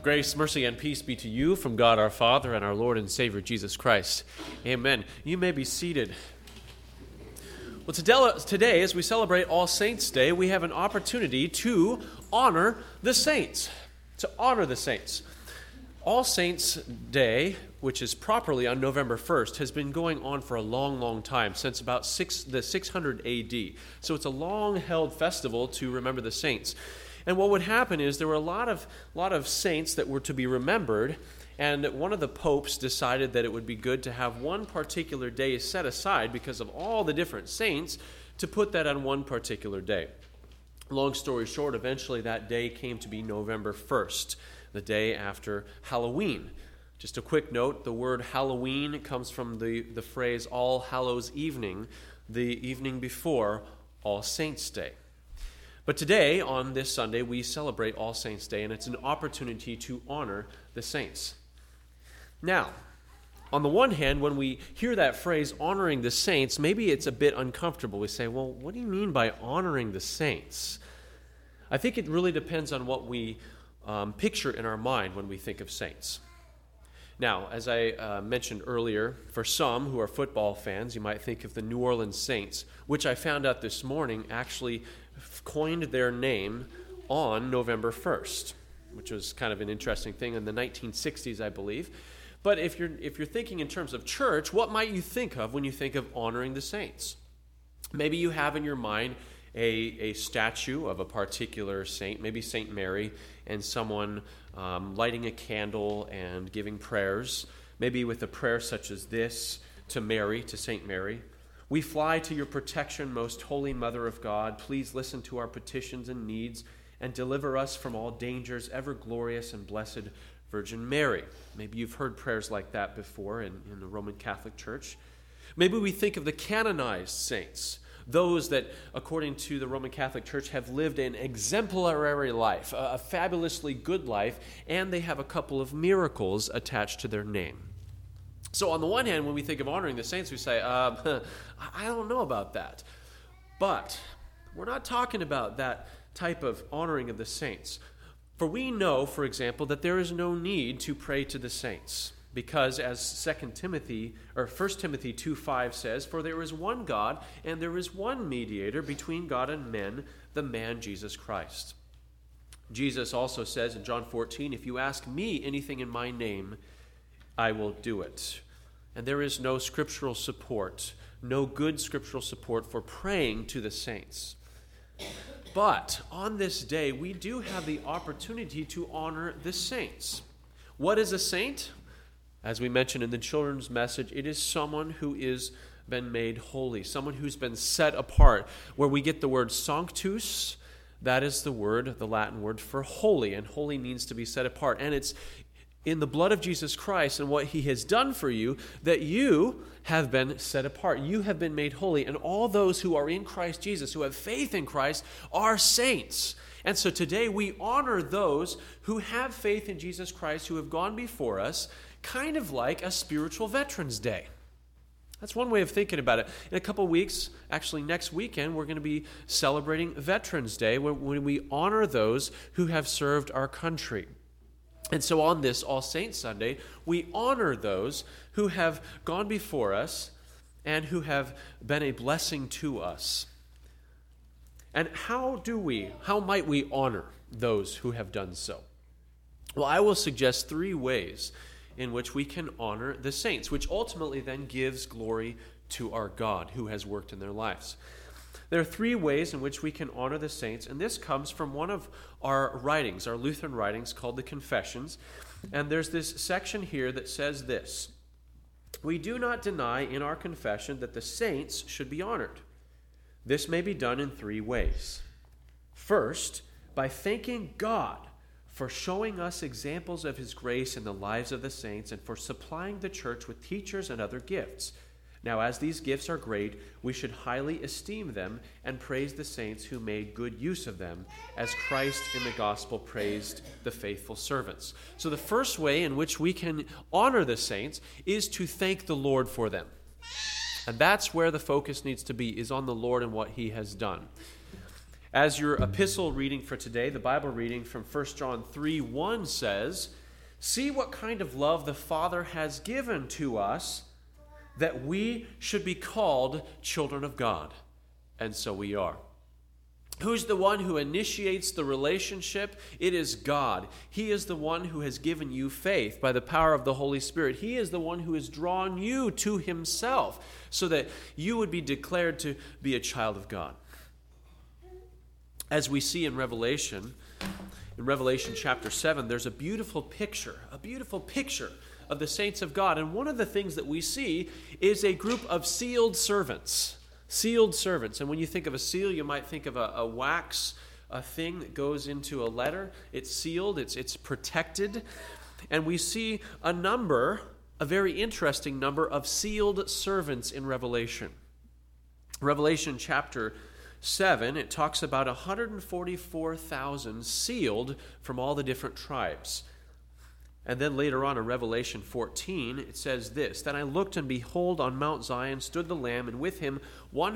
Grace, mercy, and peace be to you from God our Father and our Lord and Savior Jesus Christ. Amen. You may be seated. Well, today, as we celebrate All Saints' Day, we have an opportunity to honor the saints. To honor the saints. All Saints' Day, which is properly on November 1st, has been going on for a long, long time, since about the 600 AD. So it's a long-held festival to remember the saints. And what would happen is there were a lot of saints that were to be remembered, and one of the popes decided that it would be good to have one particular day set aside because of all the different saints to put that on one particular day. Long story short, eventually that day came to be November 1st, the day after Halloween. Just a quick note, the word Halloween comes from the phrase All Hallows Evening, the evening before All Saints' Day. But today, on this Sunday, we celebrate All Saints' Day, and it's an opportunity to honor the saints. Now, on the one hand, when we hear that phrase, honoring the saints, maybe it's a bit uncomfortable. We say, well, what do you mean by honoring the saints? I think it really depends on what we picture in our mind when we think of saints. Now, as I mentioned earlier, for some who are football fans, you might think of the New Orleans Saints, which I found out this morning actually coined their name on November 1st, which was kind of an interesting thing in the 1960s, I believe. But if you're thinking in terms of church, what might you think of when you think of honoring the saints? Maybe you have in your mind a statue of a particular saint, maybe Saint Mary, and someone lighting a candle and giving prayers, maybe with a prayer such as this to Mary, to Saint Mary. We fly to your protection, most holy Mother of God. Please listen to our petitions and needs and deliver us from all dangers, ever glorious and blessed Virgin Mary. Maybe you've heard prayers like that before in the Roman Catholic Church. Maybe we think of the canonized saints, those that, according to the Roman Catholic Church, have lived an exemplary life, a fabulously good life, and they have a couple of miracles attached to their name. So on the one hand, when we think of honoring the saints, we say, I don't know about that. But we're not talking about that type of honoring of the saints. For we know, for example, that there is no need to pray to the saints. Because as 1 Timothy 2:5 says, for there is one God, and there is one mediator between God and men, the man Jesus Christ. Jesus also says in John 14, if you ask me anything in my name, I will do it. And there is no scriptural support, no good scriptural support for praying to the saints. But on this day, we do have the opportunity to honor the saints. What is a saint? As we mentioned in the children's message, it is someone who is been made holy, someone who's been set apart. Where we get the word sanctus, that is the Latin word for holy, and holy means to be set apart. And it's in the blood of Jesus Christ and what he has done for you that you have been set apart. You have been made holy, and all those who are in Christ Jesus, who have faith in Christ, are saints. And so today we honor those who have faith in Jesus Christ, who have gone before us, kind of like a spiritual Veterans Day. That's one way of thinking about it. In a couple of weeks, actually next weekend, we're going to be celebrating Veterans Day when we honor those who have served our country. And so on this All Saints Sunday, we honor those who have gone before us and who have been a blessing to us. And how might we honor those who have done so? Well, I will suggest 3 ways in which we can honor the saints, which ultimately then gives glory to our God who has worked in their lives. There are 3 ways in which we can honor the saints, and this comes from one of our writings, our Lutheran writings called the Confessions. And there's this section here that says this: we do not deny in our confession that the saints should be honored. This may be done in 3 ways. First, by thanking God for showing us examples of his grace in the lives of the saints and for supplying the church with teachers and other gifts. Now, as these gifts are great, we should highly esteem them and praise the saints who made good use of them, as Christ in the gospel praised the faithful servants. So the first way in which we can honor the saints is to thank the Lord for them. And that's where the focus needs to be, is on the Lord and what he has done. As your epistle reading for today, the Bible reading from 1 John 3:1 says, "See what kind of love the Father has given to us, that we should be called children of God." And so we are. Who's the one who initiates the relationship? It is God. He is the one who has given you faith by the power of the Holy Spirit. He is the one who has drawn you to himself so that you would be declared to be a child of God. As we see in Revelation chapter 7, there's a beautiful picture of the saints of God. And one of the things that we see is a group of sealed servants. Sealed servants. And when you think of a seal, you might think of a wax, a thing that goes into a letter. It's sealed, it's protected. And we see a very interesting number of sealed servants in Revelation. Revelation chapter 7, it talks about 144,000 sealed from all the different tribes. And then later on in Revelation 14, it says this, "Then I looked, and behold, on Mount Zion stood the Lamb, and with him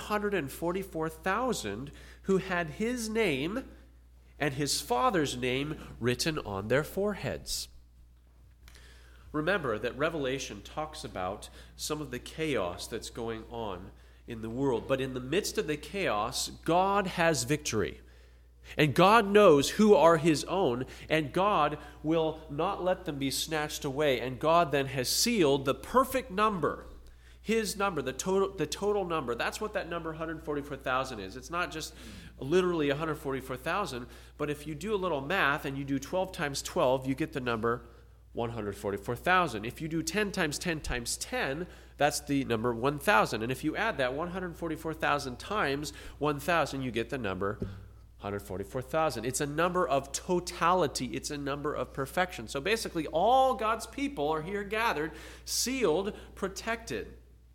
144,000 who had his name and his Father's name written on their foreheads." Remember that Revelation talks about some of the chaos that's going on in the world. But in the midst of the chaos, God has victory. And God knows who are his own, and God will not let them be snatched away. And God then has sealed the perfect number, his number, the total number. That's what that number 144,000 is. It's not just literally 144,000, but if you do a little math and you do 12 times 12, you get the number 144,000. If you do 10 times 10 times 10, that's the number 1,000. And if you add that 144,000 times 1,000, you get the number 144,000. It's a number of totality. It's a number of perfection. So basically, all God's people are here gathered, sealed, protected.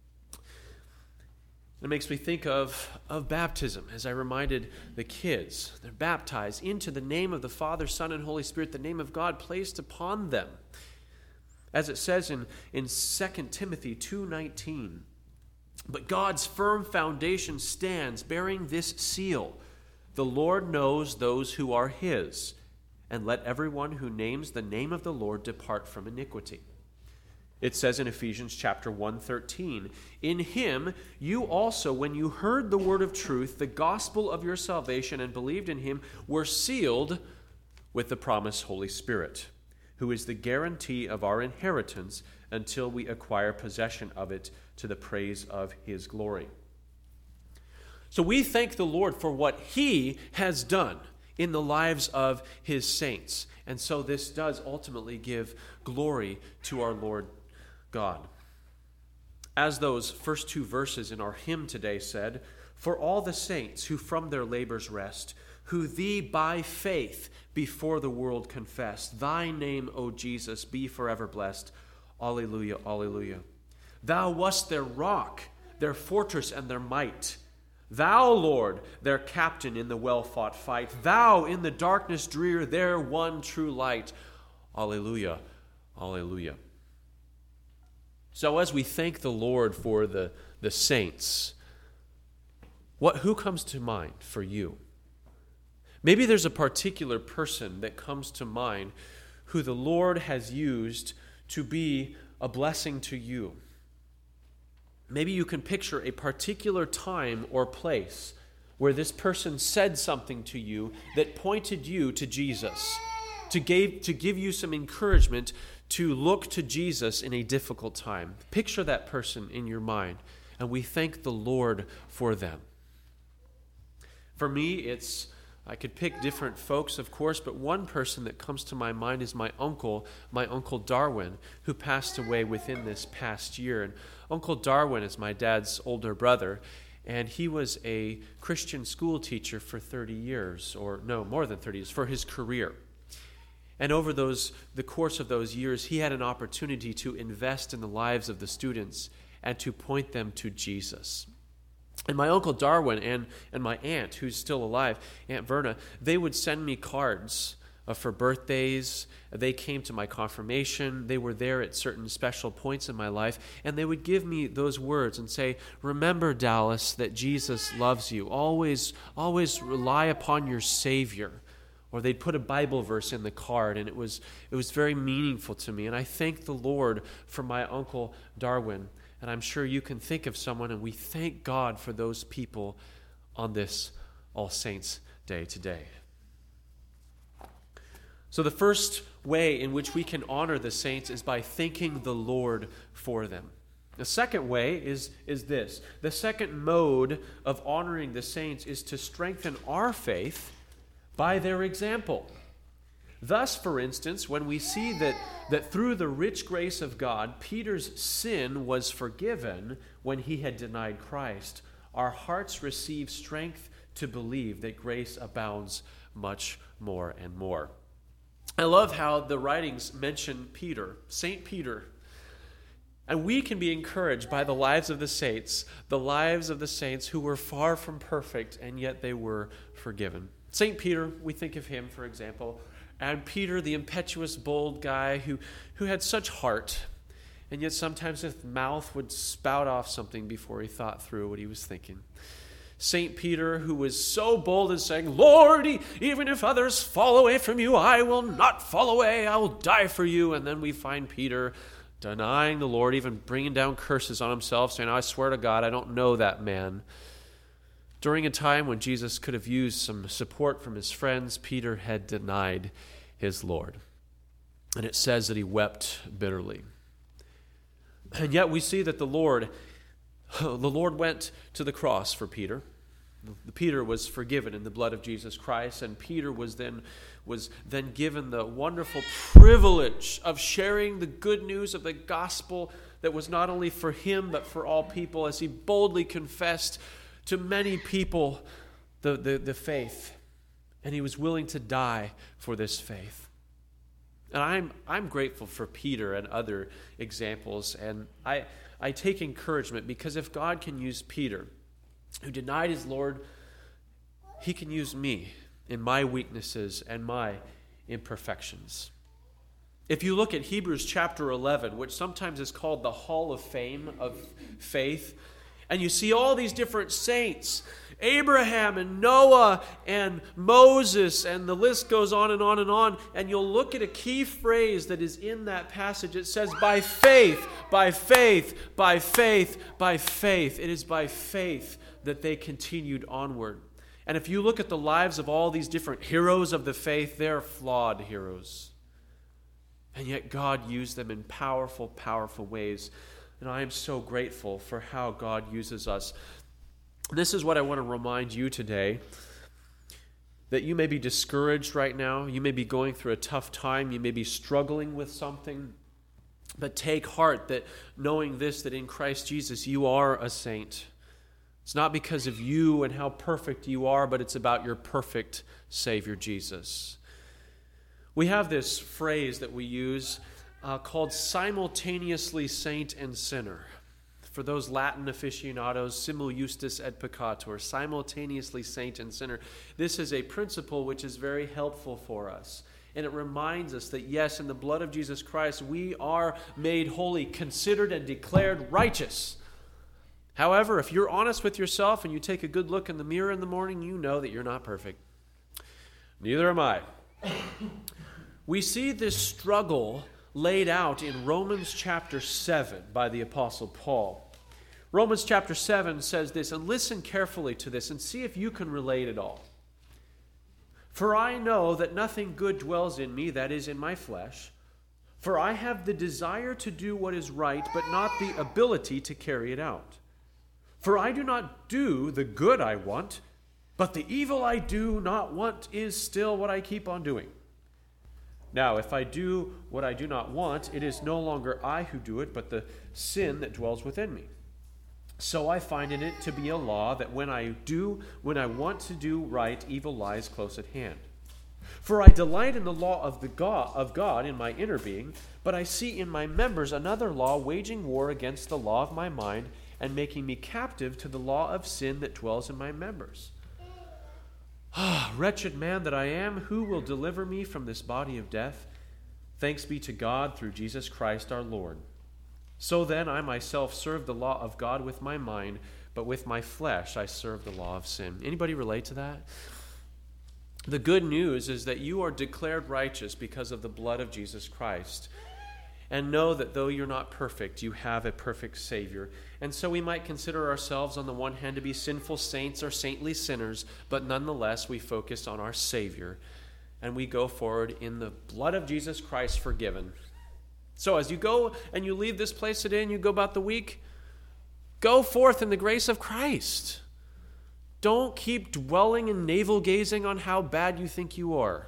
It makes me think of baptism, as I reminded the kids. They're baptized into the name of the Father, Son, and Holy Spirit, the name of God placed upon them. As it says in 2 Timothy 2:19, "But God's firm foundation stands, bearing this seal. The Lord knows those who are his, and let everyone who names the name of the Lord depart from iniquity." It says in Ephesians chapter 1:13, "In him you also, when you heard the word of truth, the gospel of your salvation, and believed in him, were sealed with the promised Holy Spirit, who is the guarantee of our inheritance until we acquire possession of it to the praise of his glory." So we thank the Lord for what he has done in the lives of his saints. And so this does ultimately give glory to our Lord God. As those first two verses in our hymn today said, "For all the saints who from their labors rest, who thee by faith before the world confess, thy name, O Jesus, be forever blessed. Alleluia, alleluia. Thou wast their rock, their fortress, and their might. Thou, Lord, their captain in the well-fought fight. Thou, in the darkness drear, their one true light. Alleluia, alleluia." So as we thank the Lord for the saints, who comes to mind for you? Maybe there's a particular person that comes to mind who the Lord has used to be a blessing to you. Maybe you can picture a particular time or place where this person said something to you that pointed you to Jesus, to give you some encouragement to look to Jesus in a difficult time. Picture that person in your mind, and we thank the Lord for them. For me, I could pick different folks, of course, but one person that comes to my mind is my Uncle Darwin, who passed away within this past year. And Uncle Darwin is my dad's older brother, and he was a Christian school teacher for 30 years, or no, more than 30 years, for his career. And over the course of those years, he had an opportunity to invest in the lives of the students and to point them to Jesus. And my Uncle Darwin and my aunt, who's still alive, Aunt Verna, they would send me cards for birthdays. They came to my confirmation. They were there at certain special points in my life, and they would give me those words and say, remember, Dallas, that Jesus loves you. Always rely upon your Savior. Or they'd put a Bible verse in the card, and it was very meaningful to me. And I thank the Lord for my Uncle Darwin. And I'm sure you can think of someone, and we thank God for those people on this All Saints Day today. So the first way in which we can honor the saints is by thanking the Lord for them. The second way is this. The second mode of honoring the saints is to strengthen our faith by their example. Thus, for instance, when we see that through the rich grace of God, Peter's sin was forgiven when he had denied Christ, our hearts receive strength to believe that grace abounds much more and more. I love how the writings mention Peter, St. Peter. And we can be encouraged by the lives of the saints who were far from perfect, and yet they were forgiven. St. Peter, we think of him, for example, and Peter, the impetuous, bold guy who had such heart, and yet sometimes his mouth would spout off something before he thought through what he was thinking. St. Peter, who was so bold in saying, Lord, even if others fall away from you, I will not fall away. I will die for you. And then we find Peter denying the Lord, even bringing down curses on himself, saying, I swear to God, I don't know that man. During a time when Jesus could have used some support from his friends, Peter had denied his Lord. And it says that he wept bitterly. And yet we see that the Lord went to the cross for Peter. Peter was forgiven in the blood of Jesus Christ, and Peter was then given the wonderful privilege of sharing the good news of the gospel that was not only for him but for all people, as he boldly confessed to many people the faith, and he was willing to die for this faith. And I'm grateful for Peter and other examples, and I take encouragement, because if God can use Peter, who denied his Lord, he can use me in my weaknesses and my imperfections. If you look at Hebrews chapter 11, which sometimes is called the Hall of Fame of faith, and you see all these different saints, Abraham and Noah and Moses, and the list goes on and on and on, and you'll look at a key phrase that is in that passage. It says, by faith, by faith, by faith, by faith. It is by faith that they continued onward. And if you look at the lives of all these different heroes of the faith, they're flawed heroes. And yet God used them in powerful, powerful ways. And I am so grateful for how God uses us. This is what I want to remind you today, that you may be discouraged right now. You may be going through a tough time. You may be struggling with something. But take heart that knowing this, that in Christ Jesus you are a saint. It's not because of you and how perfect you are, but it's about your perfect Savior, Jesus. We have this phrase that we use called simultaneously saint and sinner. For those Latin aficionados, simul justus et peccator, simultaneously saint and sinner. This is a principle which is very helpful for us. And it reminds us that, yes, in the blood of Jesus Christ, we are made holy, considered and declared righteous. However, if you're honest with yourself and you take a good look in the mirror in the morning, you know that you're not perfect. Neither am I. We see this struggle laid out in Romans chapter 7 by the Apostle Paul. Romans chapter 7 says this, and listen carefully to this and see if you can relate at all. For I know that nothing good dwells in me, that is, in my flesh. For I have the desire to do what is right, but not the ability to carry it out. For I do not do the good I want, but the evil I do not want is still what I keep on doing. Now, if I do what I do not want, it is no longer I who do it, but the sin that dwells within me. So I find in it to be a law that when I want to do right, evil lies close at hand. For I delight in the law of God in my inner being, but I see in my members another law waging war against the law of my mind and making me captive to the law of sin that dwells in my members. Wretched man that I am, who will deliver me from this body of death? Thanks be to God through Jesus Christ our Lord. So then I myself serve the law of God with my mind, but with my flesh I serve the law of sin. Anybody relate to that? The good news is that you are declared righteous because of the blood of Jesus Christ. And know that though you're not perfect, you have a perfect Savior. And so we might consider ourselves on the one hand to be sinful saints or saintly sinners, but nonetheless we focus on our Savior. And we go forward in the blood of Jesus Christ forgiven. So as you go and you leave this place today and you go about the week, go forth in the grace of Christ. Don't keep dwelling and navel-gazing on how bad you think you are.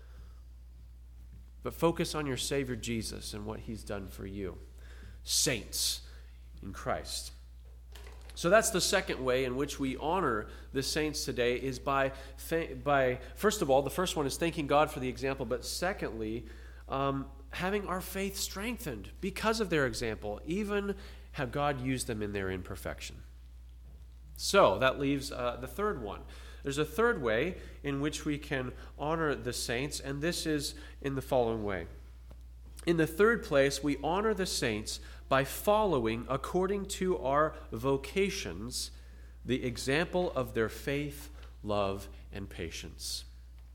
But focus on your Savior Jesus and what he's done for you. Saints in Christ. So that's the second way in which we honor the saints today is by first of all, the first one is thanking God for the example, but secondly, having our faith strengthened because of their example, even how God used them in their imperfection. So that leaves the third one. There's a third way in which we can honor the saints, and this is in the following way. In the third place, we honor the saints by following, according to our vocations, the example of their faith, love, and patience.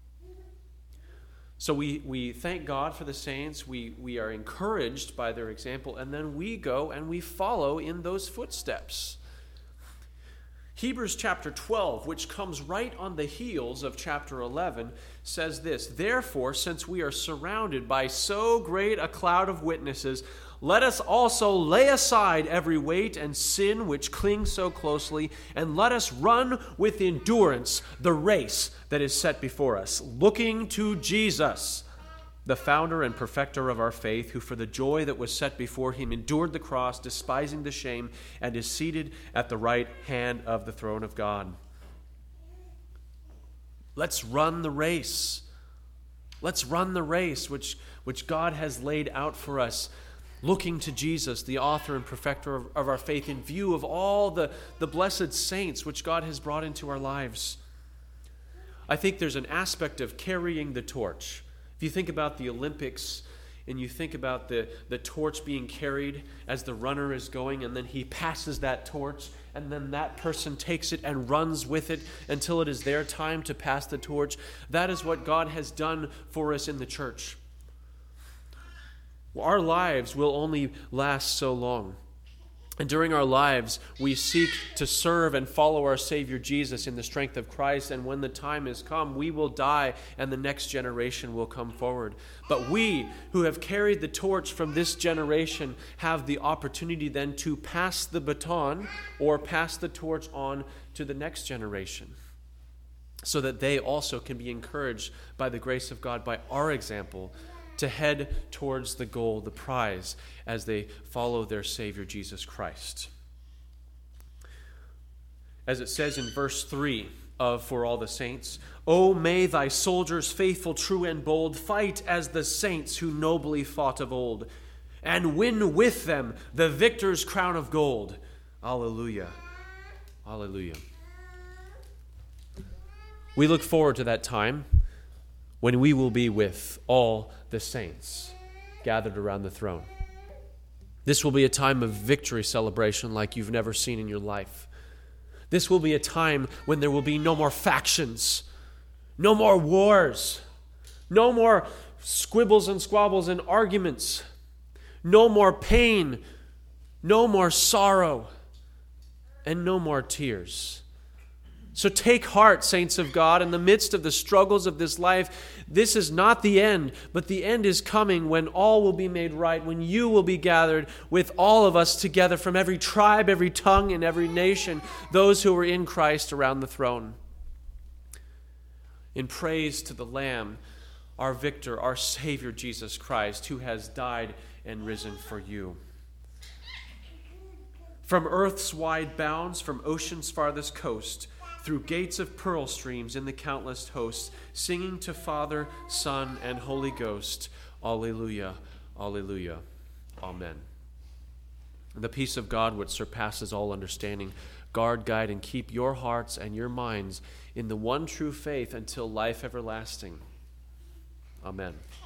So we thank God for the saints, we are encouraged by their example, and then we go and we follow in those footsteps. Hebrews chapter 12, which comes right on the heels of chapter 11, says this, "Therefore, since we are surrounded by so great a cloud of witnesses, let us also lay aside every weight and sin which clings so closely, and let us run with endurance the race that is set before us, looking to Jesus, the founder and perfecter of our faith, who for the joy that was set before him endured the cross, despising the shame, and is seated at the right hand of the throne of God." Let's run the race. Let's run the race which God has laid out for us, looking to Jesus, the author and perfecter of our faith, in view of all the blessed saints which God has brought into our lives. I think there's an aspect of carrying the torch. If you think about the Olympics and you think about the torch being carried as the runner is going, and then he passes that torch, and then that person takes it and runs with it until it is their time to pass the torch, that is what God has done for us in the church. Our lives will only last so long. And during our lives, we seek to serve and follow our Savior Jesus in the strength of Christ. And when the time has come, we will die and the next generation will come forward. But we who have carried the torch from this generation have the opportunity then to pass the baton or pass the torch on to the next generation, so that they also can be encouraged by the grace of God, by our example, to head towards the goal, the prize, as they follow their Savior Jesus Christ. As it says in verse 3 of For All the Saints, "O may thy soldiers faithful, true, and bold fight as the saints who nobly fought of old, and win with them the victor's crown of gold." Alleluia. Alleluia. We look forward to that time when we will be with all the saints gathered around the throne. This will be a time of victory celebration like you've never seen in your life. This will be a time when there will be no more factions, no more wars, no more squibbles and squabbles and arguments, no more pain, no more sorrow, and no more tears. So take heart, saints of God, in the midst of the struggles of this life. This is not the end, but the end is coming when all will be made right, when you will be gathered with all of us together from every tribe, every tongue, and every nation, those who are in Christ around the throne. In praise to the Lamb, our victor, our Savior, Jesus Christ, who has died and risen for you. From earth's wide bounds, from ocean's farthest coast, through gates of pearl streams in the countless hosts, singing to Father, Son, and Holy Ghost, Alleluia, Alleluia, Amen. The peace of God, which surpasses all understanding, guard, guide, and keep your hearts and your minds in the one true faith until life everlasting. Amen.